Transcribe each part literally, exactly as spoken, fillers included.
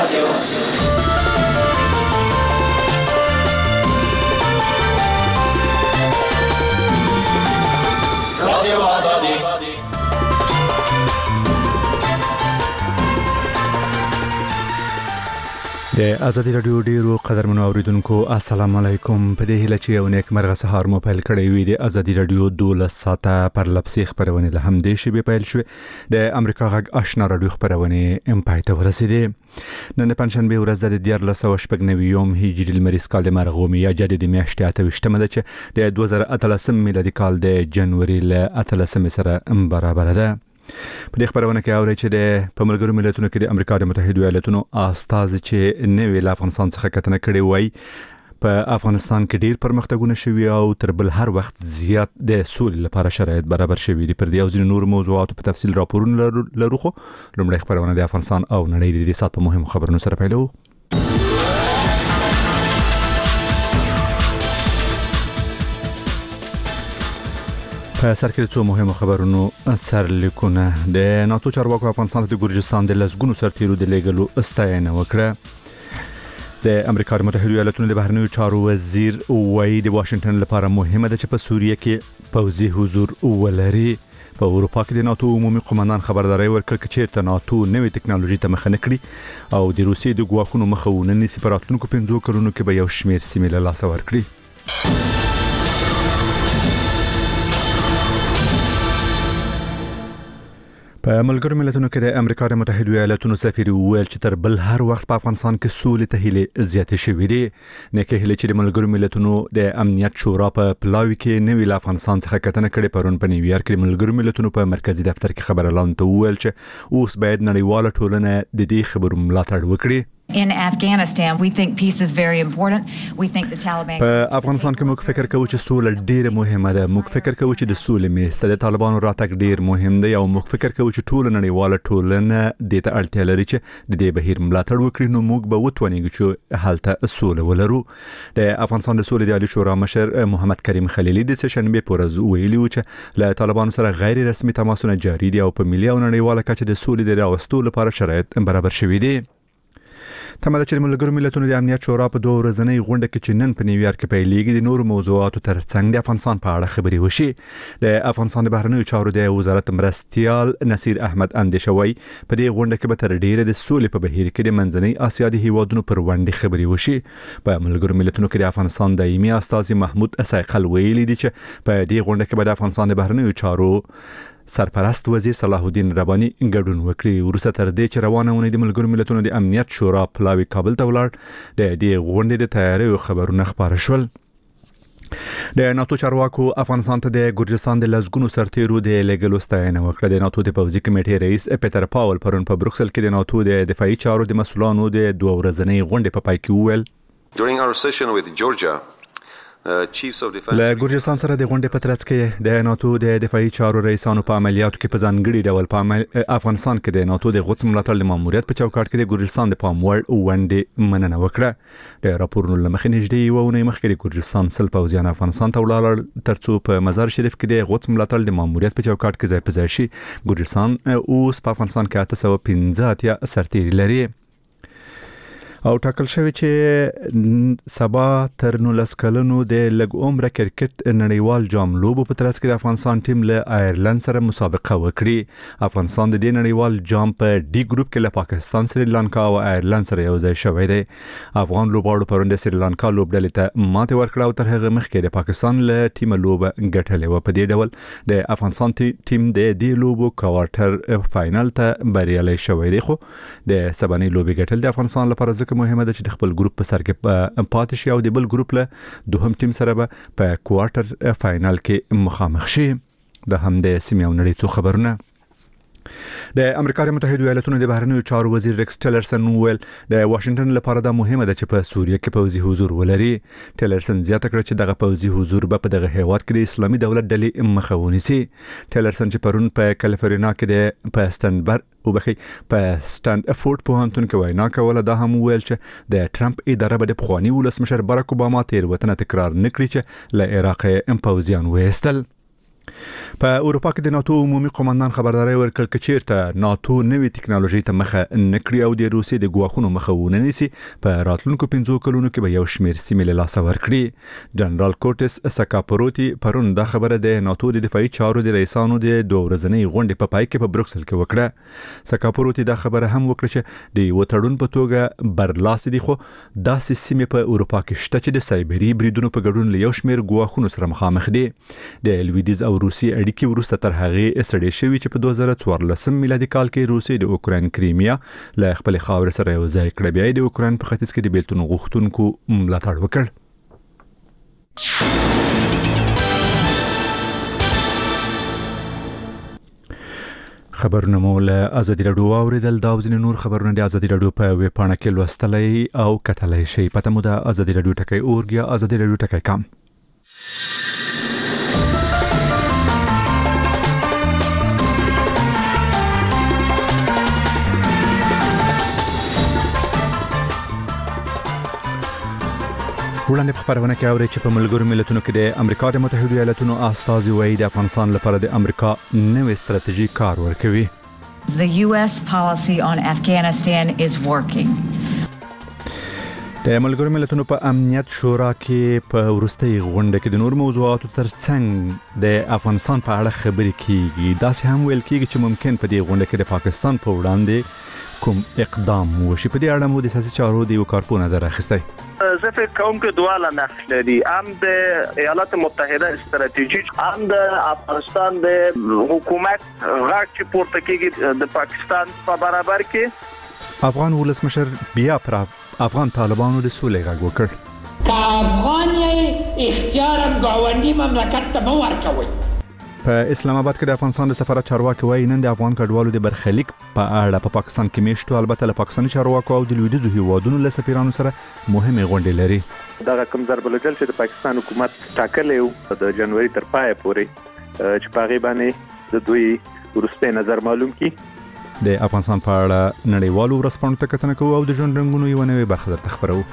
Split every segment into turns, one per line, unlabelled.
د ازادي رادیو ډیرو قدرمنو اوریدونکو السلام علیکم. په دې هیله چې یو نیک مرغه سهار مو پیل کړی وي. د ازادي رادیو دولس ساعته پر لپسې خبرونه له هم دې شی به پیل شو. د امریکا غږ آشنا رادیو خبرونه ام پای ته ورسېده. نن پنځشنبه ورځ د دیار لسو شپږ نوي هجری المریز کال د مرغومي یا جدید میاشتې اته وشتمه ده چې د دوه زره اتلسم میلادي کال د جنوري ل اتلسم سره برابر ده. په دې خبرونه کې اوري چې د په ملګرو ملتونو کې د امریکا د متحده ایالاتونو استازي چې نوې ل افغانستان څخه کتنه کړې وای په افغانستان کې ډیر پرمختګونه شوي او تر بل هر وخت زیات د سولې لپاره شرایط برابر شوي دي. پر دې او ځینې نور موضوعات په تفصیل راپورونه لرو. خو لومړی خبرونه د افغانستان او نړۍ د سات په مهمو خبرونو سره پیلو. په سر کې څو مهمه خبرونو سرلیکونه. د ناتو چارواکو افغانستان ته د ګورجستان د لسګونو سرتیرو د لیږلو ستاینه وکړه. د امریکا د متحده ایالاتونو د بهرنیو چارو وزیر وایي د واشنگټن لپاره مهمه ده چې په سوریه کې پوځي حضور ولري. په اروپا کې د ناتو عمومي قومندان خبرداري ورکړه چې چیرته ناتو نوې ټکنالوژي ته مخه نه کړي او د روسیې د ګواښونو مخه ونه نیسي. په راتلونکو پنځو کلونو کې به یو شمېر سیمې له لاسه ورکړي. په ملګرو ملتونو کې د امریکا د متحده ایالاتونو سفیر ویل چې تر بل هر وخت په افغانستان کې سولې ته هیله زیاتې شوې دي. نه کې هیله چې د ملګرو ملتونو د امنیت شورا په پلاوي کې نوې ل افغانستان څخه کتنه کړې. پرون په نیویارک کې ملګرو ملتونو په مرکزی دفتر کې خبر اعلان ته ویل چې اوس باید نړیواله ټولنه د دې خبرو ملاتړ وکړي.
In Afghanistan, we think peace is very important. We think the Taliban.
په افغانستان کې موږ فکر کوو چې سوله ډیره مهمه ده. موږ فکر کوو چې د سولې میسته د طالبانو راتګ ډیر مهم دی او موږ فکر کوو چې ټول نړیواله ټولنه د ته اړتیا لري چې د دې بهیر ملاتړ وکړي. نو موږ به وتوانیږو چې حالت سوله ولرو. د افغانستان د سولې د عالی شورا مشر محمد کریم خلیلی د سشنبه پورز ویلي و چې له طالبانو سره غیر رسمي تماسونه جاري دي او په ملي او نړیواله کچه د سولې د راوستلو لپاره شرایط برابر شوي دي. تماده چې ملګرو ملتونو د امنیت شورا په دوه ورځنۍ غونډه کې چې نن په نیویارک کې پیلېږي د نورو موضوعاتو ترڅنګ د افغانستان په اړه خبرې وشي. د افغانستان د بهرنیو چارو د وزارت مرستيال نصیر احمد اندیشوي په دې غونډه کې به تر ډیره د سولې په بهیر کې د منځنۍ اسیا د هیوادونو پر وړاندې خبرې وشي. په ملګرو ملتونو کې د افغانستان دایمي استازي محمود اسایقل ویلي دي چې په دې غونډه کې به د افغانستان د بهرنیو چارو سرپرست وزیر صلاح الدین ربانی ګډون وکړي. ورسته تر دې چې روانه ونې د ملګرو ملتونو د امنیت شورا پلاوی کابل ته ولاړ د دې غونډې د تیاریو خبرونه خبر شول. د ناتو چارواکو افغانستان ته د ګورجستان د لسګونو سرتیرو د لیږلو ستاینه وکړه. د ناتو د پوځي کمیټې رئیس پیټر پاول پرون په بروکسل کې د ناتو د دفاعي چارو د مسؤلانو د دوه ورځنۍ غونډې په پای کې وویل.
During our session with Georgia,
له ګورجستان سره د غونډې په ترڅ کې د ناتو د دفاعي چارو رئیسانو په عملیاتو کې په ځانګړي ډول په افغانستان کې د ناتو د غوڅ ملاتړ د ماموریت په چوکاټ کې د ګورجستان د پاموړ وړاندې مننه وکړه. د راپورونو لمخې نږدې یو ونې مخکې د ګورجستان سل پوځیان افغانستان ته ولاړل ترڅو په مزار شریف کې د غوڅ ملاتړ د ماموریت په چوکاټ کې ځای په ځای شي. ګورجستان اوس په افغانستان کې اته سوه پنځه اتیا سرتیري لري او ټاکل شوی چې سبا تر نولس کلنو د لږ عمره کرکټ نړیوال جام لوبو په ترڅ کې د افغانستان ټیم له آیرلند سره مسابقه وکړي. افغانستان د دې نړیوال جام په ډي ګروپ کې له پاکستان، سریلانکا او آیرلند سره یو ځای شوی دی. افغان لوبغاړو پرون د سریلانکا لوبډلې ته ماته ورکړه او تر هغه مخکې د پاکستان له ټیم لوبه ګټلې و. په دې ډول د افغانستان ټیم د دې لوبو کوارټر فائنل ته بریالي شوی دی. خو د سبانې لوبې ګټل د افغانستان لپاره ځکه مهمه ده چې د خپل ګروپ په سر کې پاتې شي او د بل ګروپ له دوهم ټیم سره به په کوارټر فائنل کې مخامخ شي. د هم د سیمې او نړۍ څو خبرونه. د امریکا متحده ایالاتونو د بهرنیو چارو وزیر ریکس ټیلرسن ویل د واشنگټن لپاره د مهمه ده چې په سوریه کې پوځي حضور ولري. ټیلرسن زیاته کړه چې دغه پوځي حضور به په دغه هیواد کې اسلامي دولت ډلې مخه ونیسي. ټیلرسن چې پرون په کالیفورنیا کې د پاستنبر او بخي په سټاند افورد پوهنتون کې وینا کوله. دا هم ویل چې د ټرمپ اداره به د پخوانی ولسمشر باراک اوباما تیر وطن تکرار نکړي چې له عراق هم پوځیان وېستل. په اروپا کې د ناتو عمومي قومندان خبرداري ورکړ چې چیرته ناتو نوې ټکنالوژي ته مخه نکړي او د روسي د ګواښونو مخه ونه نیسي په راتلونکو پنځو کلونو کې به یو شمېر سیمې له لاسه ورکړي. جنرال کورټس سکاپروتی پرون دا خبره د ناتو د دفاعي چارو د رئیسانو د دوه ورځنۍ غونډې په پای کې په بروکسل کې وکړه. سکاپروتی دا خبره هم وکړه چې د وټړون په توګه برلاسي دي، خو داسې سیمې په اروپا کې شته چې د سایبری بریدونو په ګډون له یو شمېر ګواښونو سره مخامخ دي. د لویدیز او روسي اړیکې وروسته تر هغه سړې شوې چې په دوه زره څوارلسم میلادي کال کې روسي د اوکراین کریمیا له خپل خاور سره یو ځای کړ، بیا د اوکراین په ختیځ کې د بیلتون غوښتونکو ملاتړ وکړ. خبرونه مو له ازادي راډیو اوریدل. دا وزن نور خبرونه د ازادي راډیو په ویب پاڼه کې لوستلای او کتلای شئ. پته مو د ازادي راډیو ټکی اورګ یا ازادي راډیو ټکی کام. وړاندې په خبرونه کې اوري چې په ملګرو ملتونو کې د امریکا د متحده ایالاتونو استازي وایي د افغانستان لپاره د امریکا نوې ستراتیژي کار ورکوي.
The U S policy on Afghanistan is working.
د ملګرو ملتونو په امنیت شورا کې په ورستۍ غونډه کې د نور موضوعاتو ترڅنګ د افغانستان په اړه خبرې کیږي. دا سه هم ویل کیږي چې ممکن په دې غونډه کې د پاکستان په وړاندې کوم اقدام وشي. په دې اړه مو د سیاسي چارو د یو کارپو نظر اخیستی.
زه فکر کوم چې دواړه نقش لري، هم د ایالات متحده استراتیژي، هم د افغانستان د حکومت غږ چې پورته کیږي د پاکستان په برابر کې.
افغان ولسمشر بیا پر افغان طالبانو د سولې غږ وکړ.
که افغان یې اختیار ګاونډي مملکت ته مو ورکوي.
په اسلام آباد کې د افغانستان د سفارت چارواکي وایي نن د افغان کډوالو د برخلیک په اړه په پاکستان کې میشتو البته له پاکستاني چارواکو او د لویدیځو هیوادونو له سفیرانو سره مهمه غونډې لري.
دا کوم ضرب الجل چې د پاکستان حکومت ټاکلی و د جنوري تر پای پورې چې په هغې باندې د دوی وروستی نظر معلوم کی.
د افغانستان په اړه نړیوالو ورځپاڼو ته کتنه کوو او د ژوند رنګونو یوه نوې برخه درته خبرو.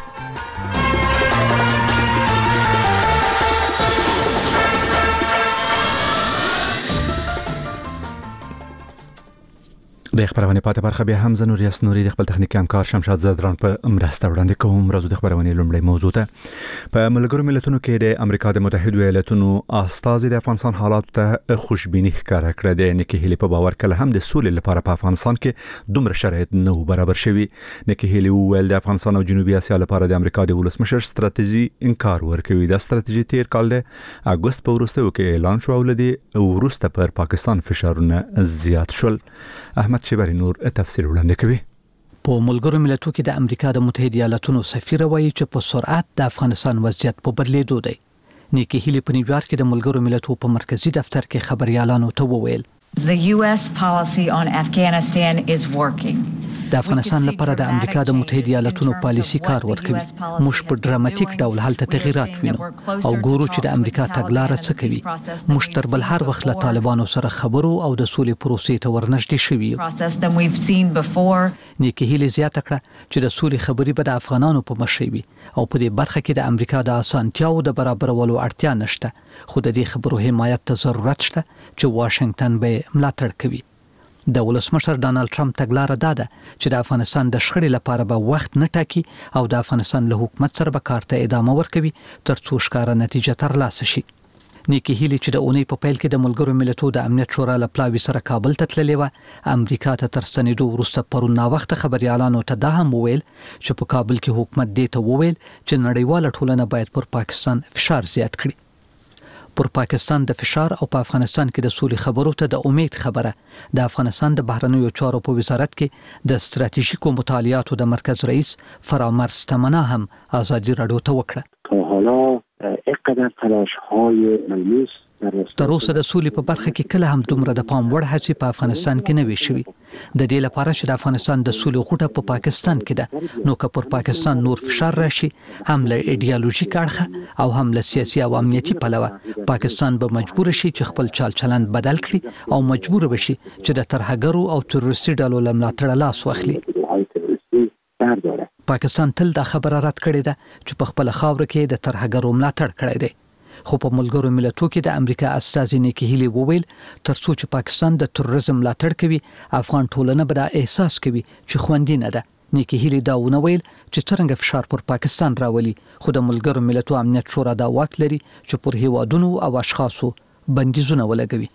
د خبرونه پاتې برخه به هم زنور یاسنوري د خپل تخنیکی همکار شمشاد زدران په مرسته وړاندې کوم. راځو د خبرونه لومړی موضوع ته. په ملګرو ملتونو کې د امریکا د متحده ایالاتونو استازي د افغانستان حالات ته خوشبیني ښکاره کړه. د نیکی هیلی په باور کله هم د سولې لپاره په افغانستان کې دومره شرایط نه برابر شوي. نیکی هیلی ویل د افغانستان او جنوبي اسیا لپاره د امریکا د ولسمشر ستراتیژي انکار ورکوي. د ستراتیژي تیر کال د اگست په وروستیو کې اعلان شو او لدی وروسته پر پاکستان فشارونه زیات شول. احمد شبری نور تفسیر وړاندې کوي.
په ملګرو ملتونو کې د امریکا د متحده ایالاتونو سفیر وایي چې په سرعت د افغانستان وضعیت په بدلیدو دی. نیکی هیلی په نیویارک کې د ملګرو ملتونو په مرکزی دفتر کې خبريالانو ته وویل
The U S policy on Afghanistan is working.
د افغانستان لپاره د امریکا د متحده ایالاتونو پالیسی کار ورکوي. موږ په ډراماتیک ډول هلته تغیرات وینو او ګورو چې د امریکا تګلارې څه کوي. موږ تر بل هر وخت له طالبانو سره خبرو او د سولې پروسې ته ورنږدې شوي یو. نیکی هیلی زیاته کړه چې د سولې خبرې به د افغانانو په مخ وي او په دې برخه کې د امریکا د اسانتیاو د برابرولو اړتیا نشته، خو د دې خبرو حمایت ته ضرورت شته چې واشنگټن به ملاتړ کوي. د ولسمشر ډانلډ ټرمپ تګلاره دا ده چې د افغانستان د شخړې لپاره به وخت نه ټاکي او د افغانستان له حکومت سره به کار ته ادامه ورکوي تر څو ښکاره نتیجه ترلاسه شي. نیکی هیلی چې د اونۍ په پیل کې د ملګرو ملتونو د امنیت شورا له پلاوي سره کابل ته تللې وه، امریکا ته تر ستنېدو وروسته پرون ناوخته خبريالانو ته دا هم وویل چې په کابل کې حکومت دې ته وویل چې نړیواله ټولنه باید پر پاکستان فشار زیات کړي. پر پاکستان د فشار او په افغانستان کې د سولې خبرو ته د امید خبره د افغانستان د بهرنیو چارو په وزارت کې د ستراتیژیکو مطالعاتو د مرکز رئیس فرامرز تمنا هم ازادي راډیو ته وکړه.
حالا اینقدر تلاش‌های ملموس
تر اوسه د سولې په برخه کې کله هم دومره د پام وړ هڅې په افغانستان کې نه وي شوي. د دې لپاره چې د افغانستان د سولې غوټه په پاکستان کې ده، نو که پر پاکستان نور فشار راشي هم له ایډیالوژیک اړخه او هم له سیاسي او امنیتي پلوه، پاکستان به مجبور شي چې خپل چال چلند بدل کړي او مجبور بشي چې د ترهګرو او تروریستي ډلو له ملاتړه لاس واخلي. پاکستان تل دا خبره رد کړې ده چې په خپل خاور کې د ترهګرو ملاتړ کړی دی. خو په ملګرو ملتونو کې د امریکا استازي نیکی هیلی وویل ترڅو چې پاکستان د تروریزم ملاتړ کوي افغان ټولنه به دا احساس کوي چې خوندي نه ده. نیکی هیلی دا ونویل چې څنګه فشار پر پاکستان راولي خو د ملګرو ملتونو امنیت شورا دا واک لري چې پر هیوادونو او اشخاصو بندیزونه ولګوي.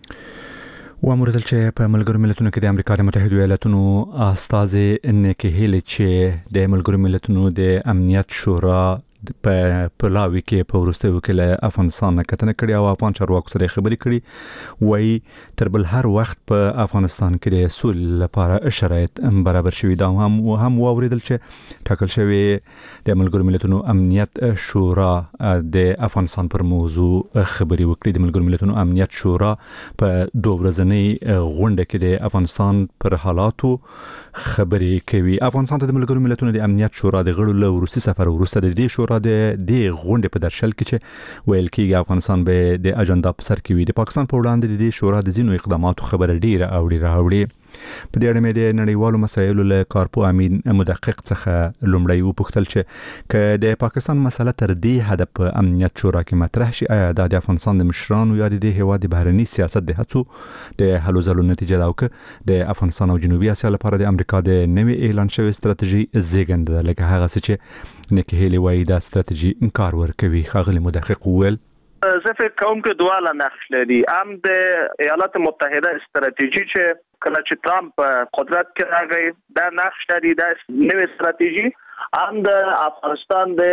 واموردل چې په ملګرو ملتونو کې د امریکا د متحده ایالاتونو استازي نیکی هیلی چې د ملګرو ملتونو د امنیت شورا په پلاوی کې په ورستیو کې له افغانستان کتنه کړي او افغان چارواکو سره خبرې کړي وای تر بل هر وخت په افغانستان کې د سول لپاره شرایط برابر شوي دا هم هم واوریدل چې ټاکل شوی د ملګرو ملتونو امنیت شورا د افغانستان پر موضوع خبرې وکړي. د ملګرو ملتونو امنیت شورا په دوه ورځنۍ غونډه کې د افغانستان پر حالاتو خبرې کوي. افغانستان ته د ملګرو ملتونو د امنیت شورا د غړو له وروستي سفر وروسته د دې شورا د دې غونډې په درشل کې چې ویل کېږي افغانستان به د اجنډا په سر کې وي. د پاکستان په وړاندې د دې شورا د ځینو اقداماتو خبره ډیره اوړي راوړي. په دې اړه مې د نړیوالو مسایلو له کارپو امین مدقق څخه لومړی وپوښتل چې که د پاکستان مسله تر دې حد په امنیت شورا کې مطرح شي آیا د افغانستان د مشرانو یا د دې هیواد د بهرني سیاست د هڅو د حل زلو نتیجه ده او که د افغانستان او جنوبي اسیا لپاره د امریکا د نوې اعلان شوی ستراتیژي زیږنده ده لکه هغه څه چې نیکی هیلی وایي دا ستراتیژي انکار ورکوي. ښاغلی مدقق وویل
زه فکر کوم چې دواړه نقش لري. هم د ایالات متحده استراتیژي چې کله چې ترامپ قدرت کې راغی دا نقش لري د نوې استراتیژي. هم د افغانستان د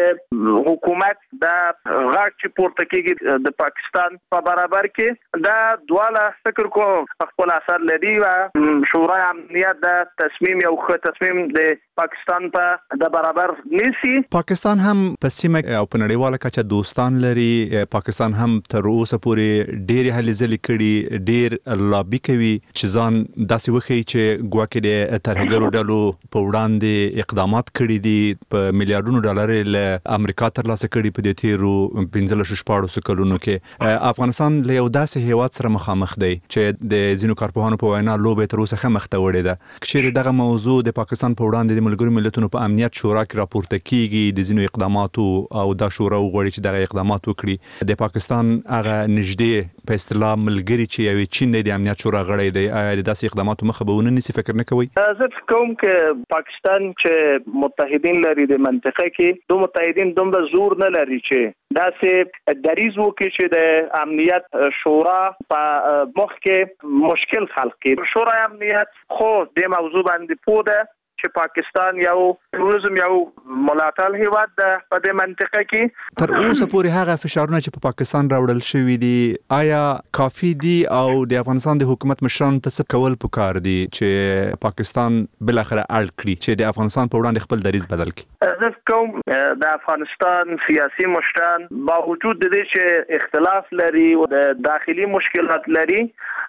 حکومت د غاټ چې پورته کېږي د پاکستان په برابر کې دا دواړه فکر کوم خپل اثر لري او شورای امنیت د تصمیم یو ښه تصمیم د پاکستان په د برابر نیسي.
پاکستان هم په سیمه او په نړیواله کچه دوستان لري. پاکستان هم تر اوسه پورې ډېرې هلې ځلې کړي ډېر لابي کوي چې ځان داسې وښیي چې ګواکې د ترهګرو ډلو په وړاندې اقدامات کړي دي په میلیارډونو ډالر له امریکا ترلاسه کړي په دې تیرو پنځلس شپږ کلونو کې. افغانستان له یو داسې هیواد سره مخامخ دی چې د ځینو کارپوهانو په وینا لوبې تر اوسه ښه مخته وړې ده. چیرې دغه موضوع د پاکستان په وړاندې د ملګرو ملتونو په امنیت شورا کې راپورته کیږي د ځینو اقداماتو او دا شورا وغواړي چې دغه اقدامات وکړي د پاکستان هغه نږدې په اصطلاح ملګری چې یو چین د امنیت شورا غړی دی آیا د داسې اقداماتو مخه به ونه نیسي فکر نه کوي؟
زه فکر کوم چې پاکستان چې متحدین لري د منطقه کې دوه متحدین دومره زور نه لري چې داسې دریز وکړي چې د امنیت شورا په مخ کې مشکل خلق کړي. شورای امنیت خو د موضوع باندې پوه ده چې پاکستان یو تروریزم یو ملاتړ هیواد ده په دې منطقه کې.
تر اوسه پورې هغه فشارونه چې په پاکستان راوړل شوي دي آیا کافي دي او د افغانستان د حکومت مشرانو ته څه کول پکار دي چې پاکستان بل اخره اړ کړي چې د افغانستان په وړاندې خپل دریځ بدل کړي؟
زه کوم د افغانستان سیاسي مشران با وجود د دې چې اختلاف لري او د داخلي مشکلات لري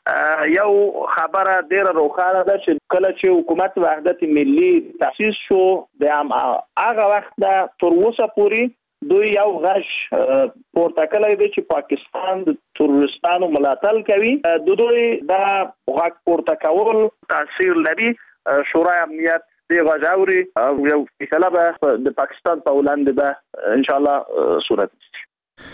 یو خبره ډیره روښانه ده چې کله چې حکومت وحدت ملي تاسیس شو د هغه وخت د تر اوسه پورې دوی یو غش پورته کړی دی چې پاکستان د تروریستانو ملاتړ کوي. د دوی دا غږ پورته کول تاثیر لري. شورای امنیت دی غاوري او یو فیصله د پاکستان په وړاندې به ان شاء الله صورت نیسي.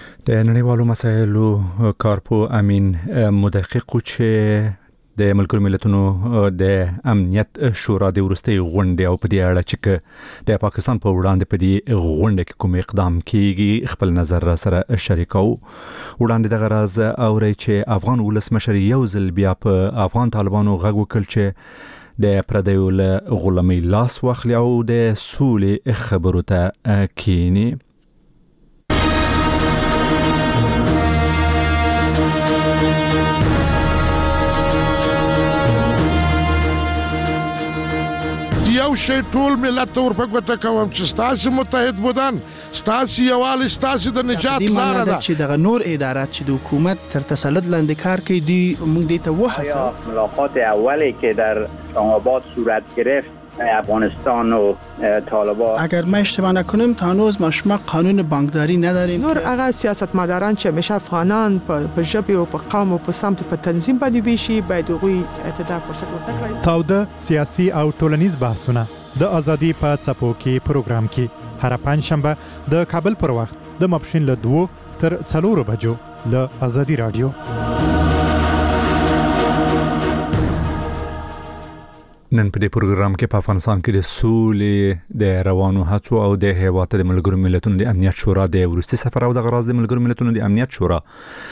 د نړیوالو مسایلو کارپو امین مدقق چې د ملګرو ملتونو د امنیت شورا د وروستي غونډې او په دې اړه چې د پاکستان په وړاندې په دې غونډه کې کوم اقدام کیږي خپل نظر را سره شریکو. وړاندې دغه راز اوري چې افغان ولسمشر یو ځل بیا په افغان طالبانو غږ وکړ چې د پردیو له غلامۍ لاس واخلي او د سولې خبرو ته کینی.
یو شی ټول ملت ته ورپګوته کوم چې ستاسو متحد بودن ستاسو یوالي ستاسو د نجات لاره ده
چې دغه نور ادارات چې د حکومت تر تسلط لاندې کار کوي دی موږ دې ته وحسه.
ملاقات اولی که در اسلام‌آباد صورت گرفت افغانستان و طالبان
اگر ما اشتباه نکنیم تا هنوز ما شما قانون بانکداری نداریم.
نور هغه سیاستمداران چې همیشه افغانان په ژبه او په قوم او په سمت په تنظیم باندې ویشي باید هغوی ته فرصت ورکړي.
تاوده سیاسي او ټولنیز بحثونه د ازادي په څپو کې پروګرام کې هر پنځ شنبه د کابل پر وخت د ماپښین له دوه تر څلورو بجو له ازادي رادیو.
نن په دې پروګرام کې په افغانستان کې د سولې د روانو هڅو او د هیواد د ملګرو ملتونو د امنیت شورا د ورستي سفر او د غراز د ملګرو ملتونو د امنیت شورا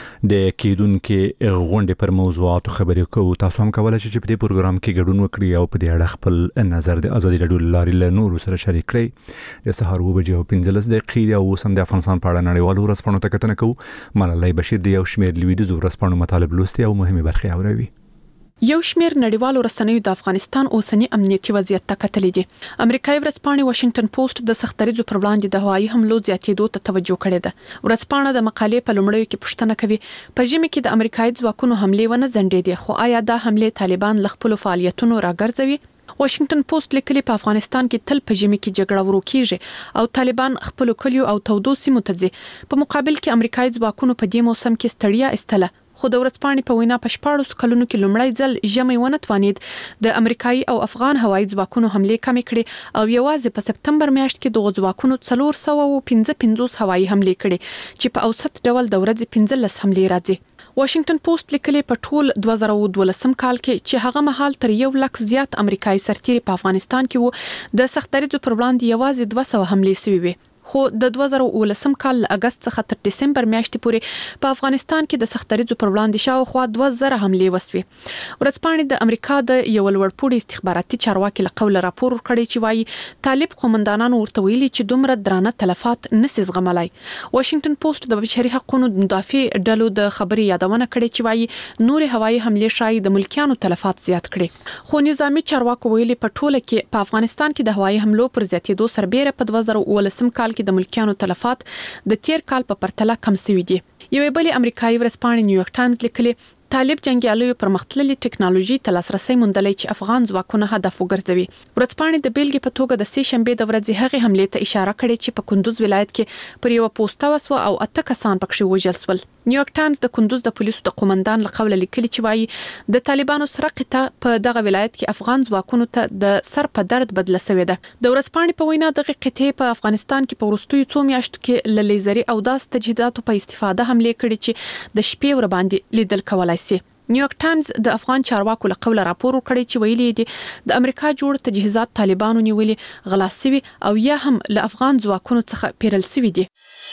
د کېدونکو غونډې پر موضوعاتو خبرې کوو. تاسو هم کولای شئ چې په دې پروګرام کې ګډون وکړئ او په دې اړه خپل نظر د ازادي رادیو لارې له نورو سره شریک کړئ. د سهار اوه بجې او پنځلس دقیقې او اوس هم د افغانستان په اړه نړیوالو ورځپاڼو ته کتنه کوو. ملالۍ بشیر د یو شمېر لویدیځو ورځپاڼو مطالب لوستي او مهمه برخې اوري.
یو شمیر نړیوالو رسنیو د افغانستان اوسنی امنیتي وضعیت ته کتلې دي. امریکایي ورځپاڼې واشنگټن پوسټ د سختریزو پر وړاندې د هوایي حملو زیاتېدو ته توجه کړې ده. ورځپاڼه د مقالې په لومړیو کې پوښتنه کوي په ژمي کې د امریکایي ځواکونو حملې ونه ځنډېدې، خو آیا دا حملې طالبان له خپل فعالیتونو راګرځوي؟ واشنگټن پوسټ لیکلي په افغانستان کې تل په ژمي کې جګړه ورو کیږي او طالبان خپل کلیو او تودو سیمو ته ځي. په مقابل کې امریکایي ځواکونو په دې موسم کې ستړیا استله، خو د ورځپاڼې په وینا په شپاړس کلونو کې لومړی ځل ژمي ونه توانید د امریکایي او افغان هوایي ځواکونو حملې کمې کړې او یوازې په سپتمبر میاشت کې دغه ځواکونو څلور سوه او پنځه پنځوس هوایي حملې کړې چې په اوسط ډول د ورځې پنځلس حملې راځي. واشنگټن پوسټ لیکلي په ټول دوه زره او دولسم کال کې چې هغه مهال تر یو لک زیات امریکایي سرتیري په افغانستان کې وو، د سختریزو پر وړاندې یوازې دوه سوه حملې شوې وي. خو د دوه زره او لسم کال له اگست څخه تر دسمبر میاشتې پورې په افغانستان کې د سختریزو پر وړاندې شاوخوا دوه زره حملې وسوي. ورځپاڼې د امریکا د یو لوړپوړي استخباراتي چارواکي له قوله راپور ورکړی چې وایي طالب قومندانانو ورته ویلي چې دومره درانه تلفات نسي زغملای. واشنگټن پوسټ د بشري حقوقو مدافع ډلو د خبري یادونه کړې چې وایي نور هوایي حملې شای د ملکیانو تلفات زیات کړي. خو نظامی چارواکو ویلي په ټوله کې په افغانستان کې د هوایي حملو پر زیاتېدو سربېره په دوه زره او لسم کال کې د ملکیانو تلفات د تیر کال په پرتله کم شوي دي. یوې بلې امریکایي ورځپاڼې نیویورک ټایمز لیکلي طالب جنگیالیو پرمختللي ټکنالوژي ته لاسرسي موندلای چې افغان ځواکونه هدف وګرځوي. ورځپاڼې د بیلګې په توګه د سې شنبې د ورځې هغې حملې ته اشاره کړې چې په کندوز ولایت کې پر یو پوسټه وسوه او اته کسان پکې وژل شول. نیویورک ټایمز د کندوز د پولیسو د قومندان له قوله لیکلي چې وایي د طالبانو سره قطه په دغه ولایت کې افغان ځواکونو ته د سر په درد بدله شوې ده. د ورځپاڼې په وینا دغه قطعې په افغانستان کې په وروستیو څو میاشتو کې له لیزري او داس تجهیزاتو په استفاده حملې کړې چې د شپې ور باندې لیدل کولای شي. نیویورک ټایمز د افغان چارواکو له قوله راپور ورکړی چې ویلي دي د امریکا جوړ تجهیزات طالبانو نیولي، غلا شوي او یا هم له افغان ځواکونو څخه پیرل شوي دي.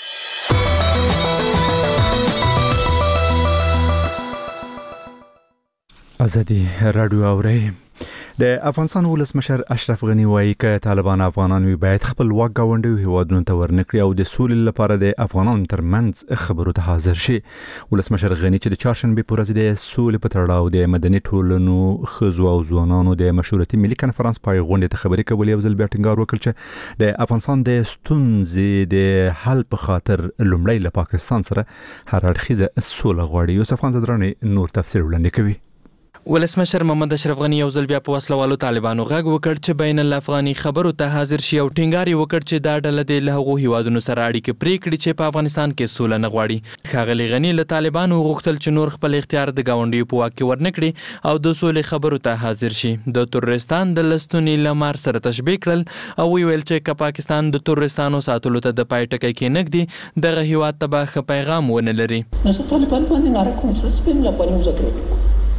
ازادي رادیو اوري. د افغانستان ولسمشر اشرف غنی وایي چې طالبان افغانان وی باید خپل واک غونډي هیوادونو ته ورنکړي او د سولې لپاره د افغانانو ترمنځ خبرو ته حاضر شي. ولسمشر غنی چې د چهارشنبه په ورځ د سولې په تړاو د مدني ټولنو خزو او ځوانانو د مشورتي ملي کنفرانس پای غونډې ته خبرې کولې او ځل بیا ټینګار وکړ چې د افغانستان د ستونزې د حل په خاطر لومړی له پاکستان سره هر اړخیزه سوله غواړي. یوسف خان زدرانی نور تفسیر وړاندې کوي.
ولسمشر محمد اشرف غنی یو ځل بیا په وسلوالو طالبانو غږ وکړ چې بین الافغاني خبرو ته حاضر شي او ټینګار یې وکړ چې دا ډله د له هغو هیوادونو سره اړیکې پرې کړي چې په افغانستان کې سوله نه غواړي. ښاغلي غنی له طالبانو غوښتل چې نور خپل اختیار د ګاونډیو په واک کې ورنکړي او د سولې خبرو ته حاضر شي. د ترورستان د لستوني لمر سره تشبیه کړل او ویل چې که پاکستان د ترورستانو ساتلو ته د پای ټکی کې نږدې دغه هیواد ته به ښه پیغام ونه لري.
نو طالبان باندې ناره کوم چې سپین لافاني مذاکره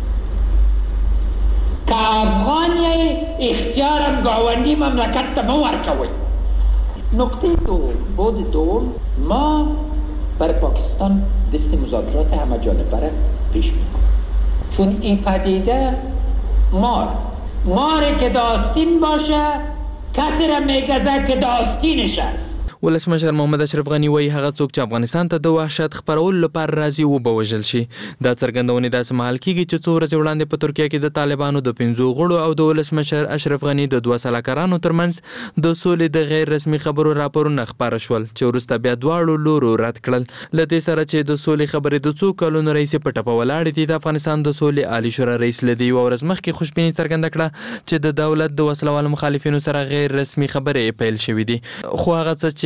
که افغان اختیارم گاوندی مملکت تا ما ورکوی. نقطه دوم بود دوم ما برای پاکستان دست مذاکرات همه جانبه را پیش میکنیم چون این پدیده مار ماری که داستین باشه کسی را میگذه که داستینش است.
ولسمشر محمد اشرف غنی وایي هغه څوک چې افغانستان ته د وحشت خپرولو لپاره راځي وبوژل شي. دا څرګندونې داسې مهال کېږي چې څو ورځې وړاندې په ترکیه کې د طالبانو د پنځو غړو او د ولسمشر اشرف غنی د دوه سلاکارانو ترمنځ د سولې د غیر رسمي خبرو راپورونه خپاره شول چې وروسته بیا دواړو لورو رد کړل. له دې سره چې د سولې خبرې د څو کلونو رئیس په ټپه ولاړې دي، د افغانستان د سولې عالی شورا رئیس له دې یوه ورځ مخکې خوشبیني څرګنده کړه چې د دولت د وسلوالو مخالفینو سره غیر رسمي خبرې پیل شوې دي. خو هغه څه چې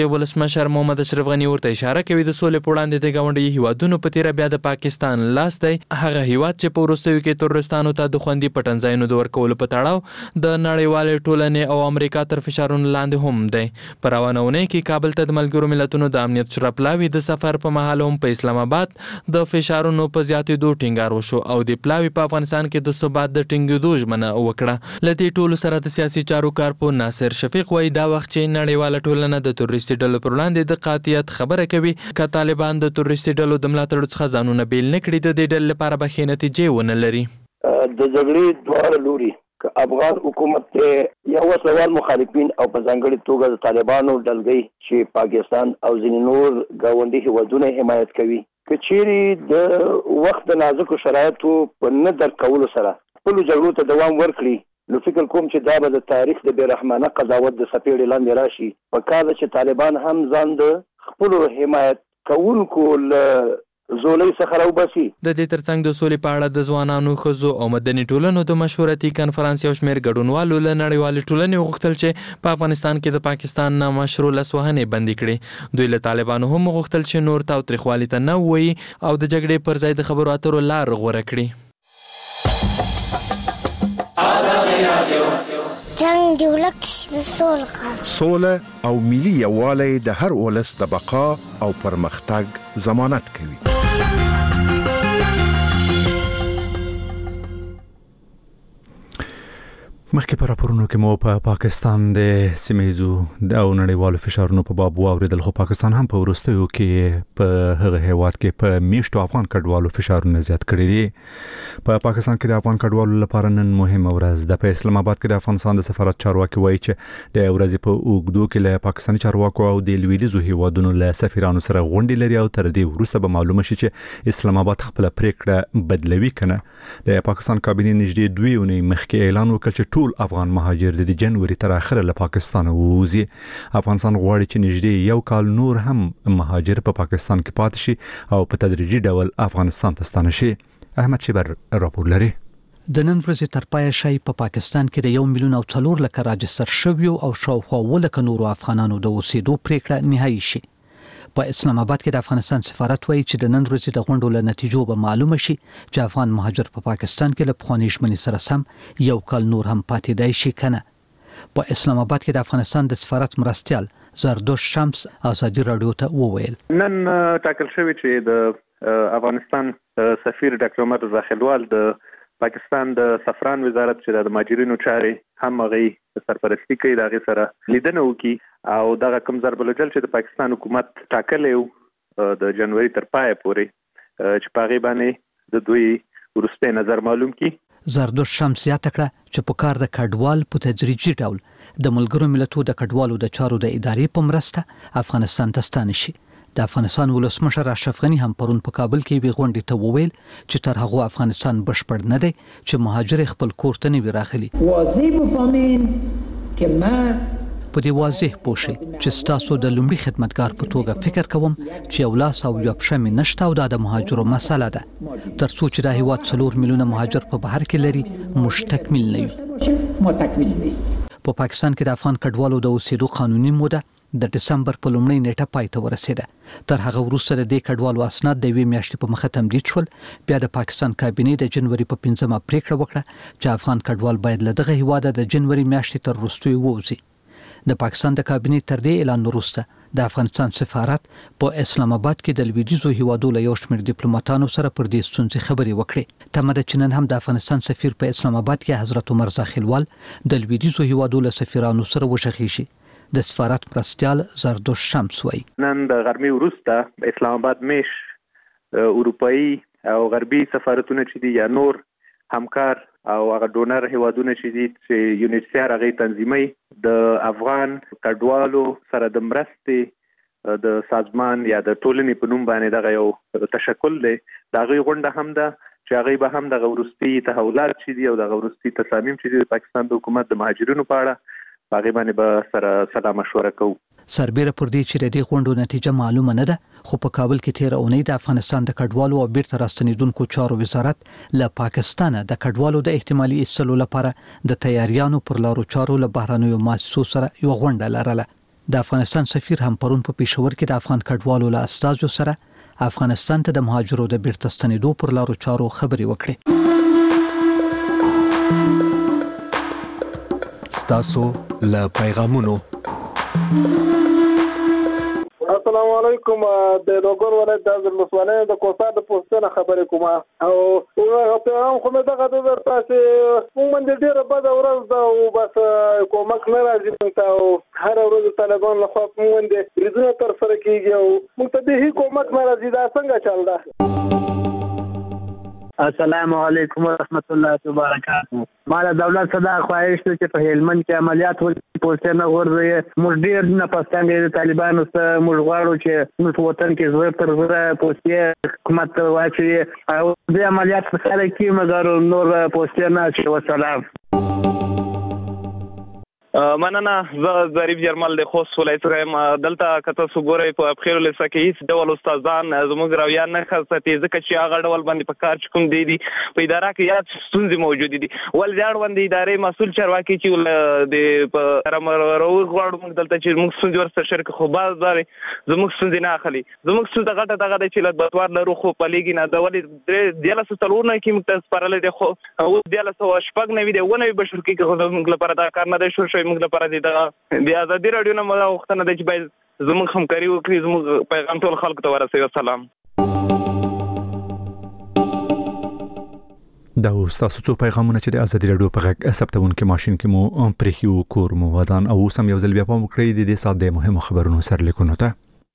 ولسمشر محمد اشرف غنی ورته اشاره کوي د سولې په وړاندې د ګاونډي هیوادونو په تیره بیا د پاکستان لاس دی. هغه هیواد چې په وروستیو کې ترورستانو ته د خوندي پټنځایونو د ورکولو په تړاو د نړیوالې ټولنې او امریکا تر فشارونو لاندې هم دی. په روانه اونۍ کې کابل ته د ملګرو ملتونو د امنیت شورا پلاوي د سفر په مهال هم په اسلام آباد د فشارونو په زیاتېدو ټینګار وشو او د پلاوي په افغانستان کې د ثبات د ټینګېدو ژمنه وکړه. له دې ټولو سره د سیاسي چارو کارپوه ناصر شفیق وایي دا وخت چې نړیواله ټولنه د تروریستي ډلو پر وړاندې د قاطعیت خبره کوي، که طالبان د تروریستي ډلو د ملاتړ څخه ځانونه بیل نه کړي د دې ډلې لپاره به ښې نتیجې ونه لري.
د جګړې دواړه لوري که افغان حکومت ته یو وسلوال مخالفین او په ځانګړي توګه د طالبانو ډلګۍ چې پاکستان او ځینې نور ګاونډي هیوادونه حمایت کوي، که چیرې د وخت د نازکو شرایطو په نه درک کولو سره خپلو جګړو ته دوام ورکړي، نو فکر کوم چې دا به د تاریخ د بې رحمانه قضاوت د څپېړې لاندې راشي. په کار ده چې طالبان هم ځان د خپلو حمایت کوونکو له زولۍ څخه راوباسي.
د دې ترڅنګ د سولې په اړه د ځوانانو، ښځو او مدني ټولنو د مشورتي کنفرانس یو شمېر ګډونوالو له نړیوالې ټولنې وغوښتل چې په افغانستان کې د پاکستان نه مشروع لاسوهنې بندي کړي. دوی له طالبانو هم وغوښتل چې نور تاوتریخوالي ته نه ووایي او د جګړې پر ځای د خبرو اترو لار غوره کړي.
جنگ دی ولک د سوله
سوله او ملي یووالی د هر ولس د بقا او پرمختګ ضمانت کوي.
مخکې په راپورونو کې مو په پاکستان د سیمه‌ییزو او نړیوالو فشارونو په باب واوریدل، خو پاکستان هم په وروستیو کې په هغه هیواد کې په میشتو افغان کډوالو فشارونه زیات کړي دي. په پاکستان کې د افغان کډوالو لپاره نن مهمه ورځ ده. په اسلام آباد کې د افغانستان د سفارت چارواکي وایي چې د ورځې په اوږدو کې له پاکستاني چارواکو او د لویدیځو هیوادونو له سفیرانو سره غونډې لري او تر دې وروسته به معلومه شي چې اسلام آباد خپل پریکړه بدلوي کنه. د پاکستان کابینې نږدې دوه اونۍ مخکې اعلان وکړ چې ټول افغان مهاجر د جنوري تر اخره له پاکستان ووزي. افغانستان غواړي چې نږدې یو کال نور هم مهاجر په پاکستان کې پاتې شي او په تدریجي ډول افغانستان ته ستانه شي. احمد شیبر راپور لري.
د نن ورځې تر پایه شي په پا پاکستان کې د یو میلیون او څلور لک راجستر شویو او شاوخوا ولک نورو افغانانو د اوسېدو پریکړه نهایی شي. په اسلام آباد کې د افغانستان سفارت وایي چې د نن ورځې د غونډو له نتیجو به معلومه شي چې افغان مهاجر په پا پاکستان کې له پخوانۍ ژمنې سره سم یو کال نور هم پاتې دی شي کنه. په اسلام آباد کې د افغانستان د سفارت مرستیال زردوش شمس ازادي رادیو ته وویل
نن ټاکل شوی چې د افغانستان سفیر ډاکټر عمر رضا خیلوال د پاکستان د سفران وزارت چې د مهاجرینو چارې هم هغه سرپرستی کوي د هغه سره لیدنه وکي او دغه کم ضرب الجل چې د پاکستان حکومت ټاکلې د جنوري تر پای پورې چې په هغه باندې د دوی ورسته نظر معلوم کی.
زردوش شمس یاد کړه چې په کار د کډوال په تدریجي ډول د ملګرو ملتونو د کډوالو د چارو د ادارې په مرسته افغانستان ته ستانه شي. د افغانستان ولسمشر اشرف غنی هم پرون په کابل کې وی غونډې ته وویل چې تر هغه افغانستان بشپړ نه دی چې مهاجر خپل کور ته نه وي راغلي.
واضح بفهمین که ما
په دې واضح پوښي چې تاسو د لومړي خدمتګار په توګه فکر کوم چې یو لاس او یو پښه مې نشته او دا د مهاجرو مسله ده. تر څو چې د هیواد څلور میلیونه مهاجر په بهر کې لري موږ تکمیل نه یو.
متکمیل نیست.
په پاکستان کې د افغان کډوالو د اوسېدو قانوني موده د دسمبر په لومړۍ نیټه پای ته ورسېده. تر هغه وروسته د دې کډوالو اسناد د یوې میاشتې په مخه تمدید شول. بیا د پاکستان کابینې د جنوري په پنځمه پریکړه وکړه چې افغان کډوال باید له دغه هیواده د جنوري میاشتې تر وروستیو ووځي. د پاکستان د کابینې تر دې اعلان وروسته د افغانستان سفارت په اسلام آباد کې د لویدیځو هیوادو له یو شمېر ډیپلوماټانو سره پر دې ستونزې خبرې وکړې. تمه ده چې نن هم د افغانستان سفیر په اسلام آباد کې حضرت عمر رضا خیلوال د لویدیځو هیوادو له سفیرانو سره وشخیږي. د سفارت مرستیال زردوش شمس وایي
نن د غرمې وروسته اسلام آباد میش اروپאי او غربي سفارتونه چې دي یا نور همکار او هغه ډونر هیوادونه چې دي چې یونیسیار هغه تنظیمي د افغان کډوالو سره د مرستې د سازمان یا د ټولنې په نوم باندې دغه یو تشکل دی. دغه غونډه هم ده چې هغه به هم د غورستي تحولات چې دي او د غورستي تصامیم چې دي د پاکستان د حکومت د مهاجرینو په اړه هغه باندې به سره سلا مشوره کوو.
سربېره پر دې چې د دې غونډو نتیجه معلومه نه ده، خو په کابل کې تیر اونۍ د افغانستان د کډوالو او بیرته راستنیدونکو چارو وزارت له پاکستان د کډوالو د احتمالي ایستلو لپاره د تیاریانو پر لارو چارو له بهرنیو مؤسسو سره یو غونډه لرله. د افغانستان سفیر هم پرون په پېښور کې د افغان کډوالو له استازو سره افغانستان ته د مهاجرو د بیرته ستنېدو پر لارو چارو خبرې وکړې.
ستاسو له پیغامونو.
السلام علیکم. د لوګر ولایت د ولسوالۍ د کوڅه د پوسټونه خبرې کوم او هغه پیغام خو مې دغه د ورته چې موږ د ډیره بد ورځ ده او بس کومک نه راځي ته او هر ورځ طالبان له خوا موږ د ریزونه تر سره کیږي او موږ ته به هیڅ کومک نه راځي. دا څنګه چل ده؟
السلام علیکم ورحمت الله وبرکاته. مال دولت صدا خواهش ته چې په هلمند کې عملیات وکړي پوسټ نه ورځي. موږ ډیر نه پښتانه د طالبانو سره موږ غواړو چې موږ وطن کې زور تر زوره پوسټ حکومت واچي او د عملیات په سره کې مګر نور پوسټ نه شي. وسلام.
مننه. زه ظریف جرمل د خوست ولایت څخه دلته کته سګورې په ابخیر لسه کې هیڅ ډول استادان زموږ راویان نه خاصتي ځکه چې هغه ډول باندې په کار کوم دی دي په اداره کې یاد ستونزې موجود دي. ول ځاړ باندې ادارې مسول چرواکي چې د رمرو غواړو موږ دلته چې موږ ستونزې ورسره شرک خو باز داري زموږ ستونزې نه اخلي. زموږ ستونزه غټه دغه د چې لږ لرو خو پليږي نه د ولې دیاله ستلور نه کې موږ تاسو پرلې د خو او دیاله سو شپږ نه وي د ونه بشر کې موږ لپاره دا کار نه دی شو موږ لپاره د د ازادي رادیو نه موږ وختونه د چې باید زموږ همکاري وکړي زموږ پیغام ټول خلکو ته ورسوي. سلام.
دا تاسو څو پیغامونه چې د ازادي رادیو په غږ ثبتونکو ماشين کې مو پرېخیو کور مو ودان او سم یو ځل بیا په مکړې د دې ساده مهمه خبرونو سره لیکونو ته.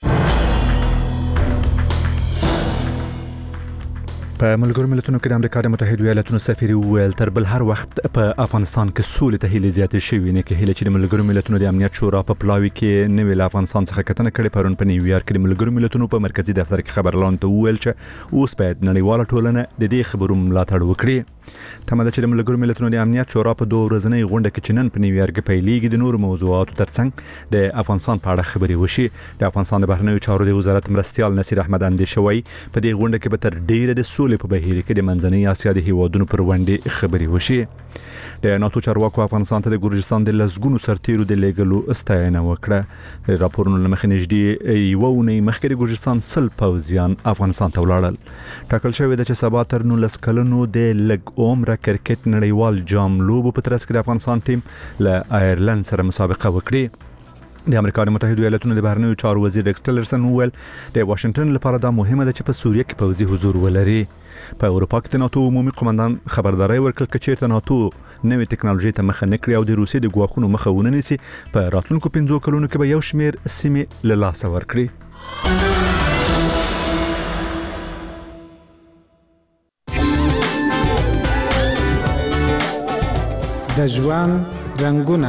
په ملګرو ملتونو کې د امریکا د متحده ایالاتونو سفیر ویل تر بل هر وخت په افغانستان کې سولې ته هیله زیاتې شوې نه کې هیله چې د ملګرو ملتونو د امنیت شورا په پلاوي کې نوې له افغانستان څخه کتنه کړې. پرون په نیویارک کې د ملګرو ملتونو په مرکزی دفتر کې خبرلاند ته ویل چې اوس باید نړیواله ټولنه د دې خبرو ملاتړ وکړي. تمه ده چې د ملګرو ملتونو د امنیت شورا په دوه ورځنۍ غونډه کې چې نن په نیویارک کې پیلېږي د نورو موضوعاتو ترڅنګ د افغانستان په اړه خبرې وشي. د افغانستان د بهرنیو چارو د وزارت مرستیال نصیر احمد اندیشوي په دې غونډه کې به تر ډیره د سولې په بهیر کې د منځنۍ اسیا د هیوادونو پر وړاندې خبرې وشي. د ناتو چارواکو افغانستان ته د ګورجستان د لسګونو سرتیرو د لېګلو استاینه وکړه. راپورونو لمخې نږدې یو ونې مخکې د ګورجستان سل پوځیان افغانستان ته ولاړل. ټاکل شوی د چې سبا تر نولس کلنو د لګ عمره کرکټ نړیوال جام لوبو په ترڅ کې د افغانستان ټیم له آیرلند سره مسابقه وکړي. د امریکا د متحده ایالاتونو د بهرنیو چارو وزیر ریکس ټیلرسن وویل د واشنگټن لپاره دا مهمه ده چې په سوریه کې پوځي حضور ولري. په اروپا کې د ناتو عمومي قومندان خبرداري ورکړه چې چیرته ناتو نوې ټکنالوژي ته مخه نه کړي او د روسي د ګواښونو مخه ونه نیسي په راتلونکو پنځو کلونو کې به یو شمېر سیمې له لاسه ورکړي.
د ژوند رنگونه.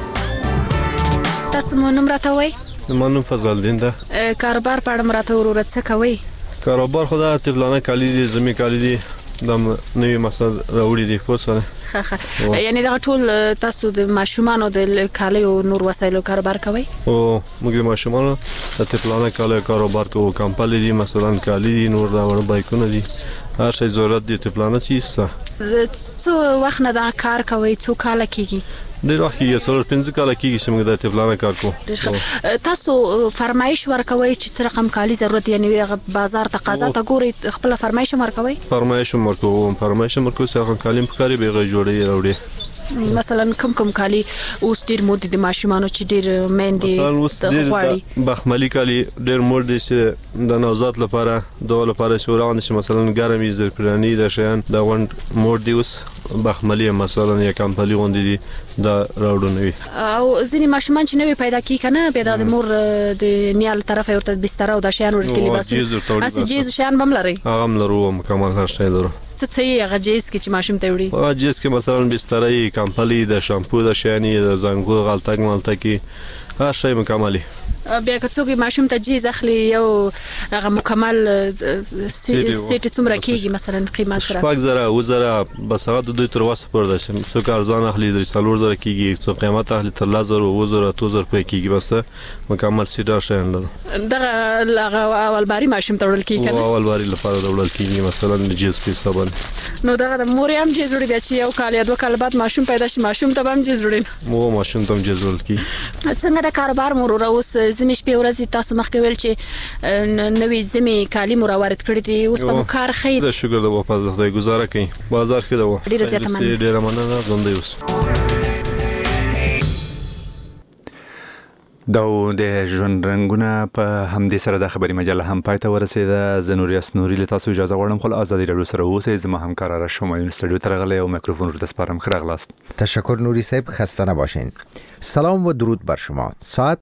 تاسو مو نوم راته وای؟
زما نوم فضل الدین ده.
کاروبار په اړه راته ورور څه کوي؟
کاروبار خو دا تفلانه کالی دي زمي کالی دي د نوې مسله راوړي دي په څه.
یعنی دا ټول تاسو د ماشومانو د کالی او نور وسایلو کاروبار کوي؟
او موږ د ماشومانو د تفلانه کالی کاروبار کوو. کمپل دي مثلا کالی دي نور دا ور بایکونه دي هر شي ضرورت دي تفلانه چیسته.
څو وخت نه دا کار کوي؟ څو کال کېږي؟
ډېر وخت یې څلور پنځه کاله کېږي چې موږ د تفلانه کار کوو.
تاسو فرمایش ورکوي چې څه رقم کالي ضرورت یعنی بازار تقاضا ته ګوري خپل فرمایش ورکوي؟
فرمایش ورکوم فرمایش ورکوم چې هغه کالي په کاری به جوړي راوړي.
مثلا کوم کوم کالي اوس ډیر مود دي ماشومانو چې ډیر مېندې
غواړي؟ بخملي کالي ډیر مود دي چې د نوزاد لپاره دوه لپاره شوران شي مثلا ګرمي زرپرانی د شیان د وند مود دی اوس بخملي مثلا یا کمپلي غوندي دي دا راوړنوي.
او ځینې ماشومان چې نوې پیدا کی کنه پیدا د مور د نیال طرفه ورته بستر او د شیان ورته لباس اس جیز شیان بم لري؟
هغه هم لرو مکمل هر شی لرو.
څه څه هغه جیز کې چې ماشوم ته وړي؟
هغه جیز کې مثلا بسترې کمپلي د شامپو د شیانې د زنګو غلطک مالته کې هر شی مکملي.
بیا که څوک ماشوم ته جیز اخلي یو هغه مکمل سیټ څومره کیږي مثلا قیمت سره
شپږ زره او زره بس هغه د دوی تر وسه پر ده چې څوک ارزان اخلي د څلور زره کیږي څوک قیمت اخلي تر لس زره او زره تو زره په کیږي بس مکمل سیټ شاین
دغه هغه اول باری ماشوم ته وړل کیږي
او اول باری لپاره وړل کیږي مثلا د جیز په حساب
نو دغه د مور هم جیز وړي بیا چې یو کال یا دوه کال بعد ماشوم پیدا شي ماشوم ته هم جیز وړي
مو ماشوم ته هم جیز وړل کی
څنګه د کاروبار مرور اوس زمي شپې ورځې تاسو مخکې ویل چې نوې زمي کالی مراوارت کړی دي اوس په کار خیر
د شکر د واپس د خدای گزاره کوي بازار کې دا و
ډیره زیاته مننه
ډیره مننه زنده اوس
دا د ژوند رنگونه په همدې سره د خبري مجله هم پای ته ورسېده. زه نوري اسنوري له تاسو اجازه غواړم خو ازادي رادیو سره اوسئ. زما همکار را شمایون استودیو ته راغلی او میکروفون رو دسپارم. خیرغلاست.
تشکر نوری صاحب، خسته نباشین. سلام و درود بر شما. ساعت